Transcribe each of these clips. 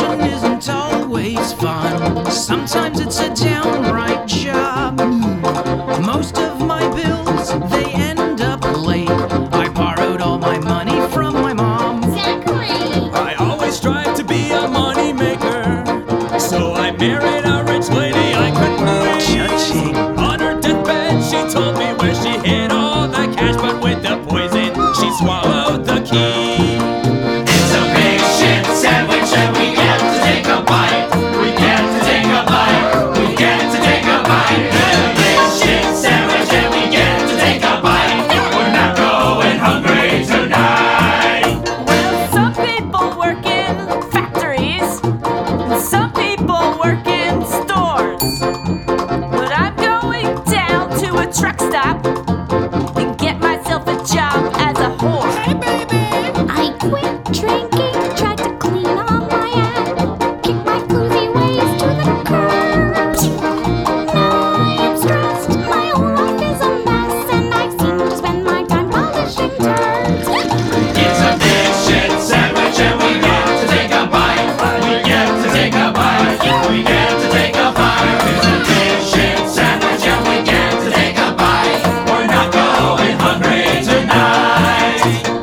passion isn't always fun. Sometimes it's a downright job. Most of my bills, they end up late. I borrowed all my money from my mom. Zachary! I always strive to be a money maker, so I married a rich lady I couldn't wait. Cha-ching. On her deathbed, she told me where she hid all the cash, but with the poison, she swallowed the key. It's a big shit sandwich and we get to take a bite. We get to take a bite. We get to take a bite. It's a big shit sandwich and we get to take a bite. We're not going hungry tonight. Well, some people work in factories, and some people work in stores. But I'm going down to a truck stop and get myself a job as a whore. Hey, baby! I quit drinking, tried to clean all my act, kick my floozy ways to the curb. Now I am stressed, my whole life is a mess, and I seem to spend my time polishing turds. It's a big shit sandwich and we get to take a bite. We get to take a bite. We get to take a bite. It's a big shit sandwich and we get to take a bite. We're not going hungry tonight.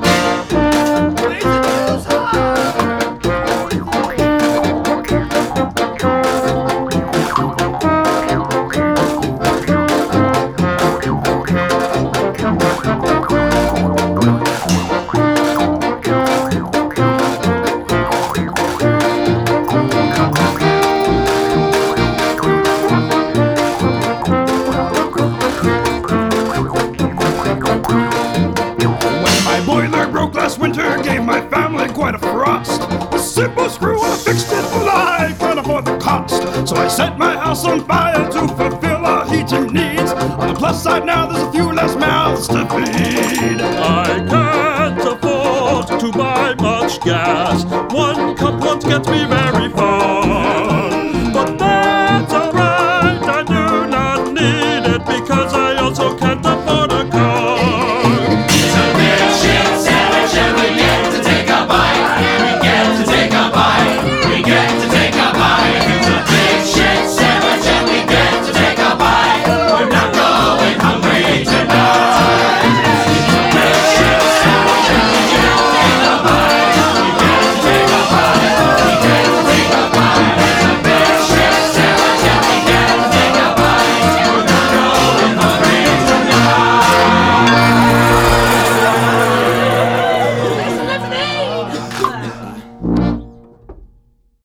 When my boiler broke last winter, gave my family quite a frost. A simple screw, I fixed it, but I can't afford the cost. So I set my house on fire to fulfill our heating needs. On the plus side now, there's a few less mouths to feed. I can't afford to buy much gas. 1 cup once gets me very far.